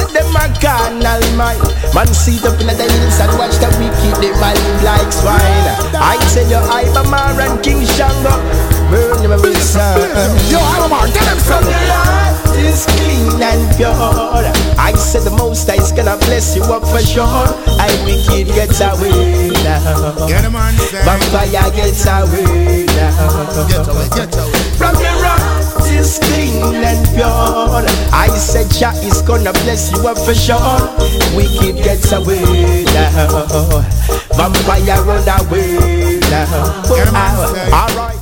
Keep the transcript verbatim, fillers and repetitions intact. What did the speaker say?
them a carnal mind. Man sit up in the hills and watch the wicked, they mind like swine. I tell you, Ibamar and King Shango, burn them with sun. Yo, Ibamar, tell them from your heart is clean and pure. I said the Most High is gonna bless you up for sure. I wicked gets away now. Vampire gets away now. Get away, get away. From your heart is clean and pure. I said Jah is gonna bless you up for sure. Wicked gets away now. Vampire run away now. Alright.